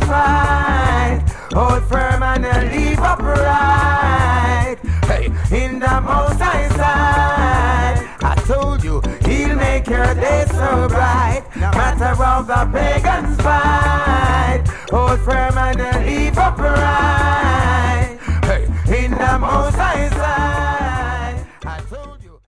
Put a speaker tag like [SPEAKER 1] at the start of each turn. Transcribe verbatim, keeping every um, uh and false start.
[SPEAKER 1] fight. Hold firm and leave upright. Hey, in the Most High side. I told you, he'll make your day so bright. No matter how the pagans fight. Hold firm and leave upright. Hey, in the Most High side.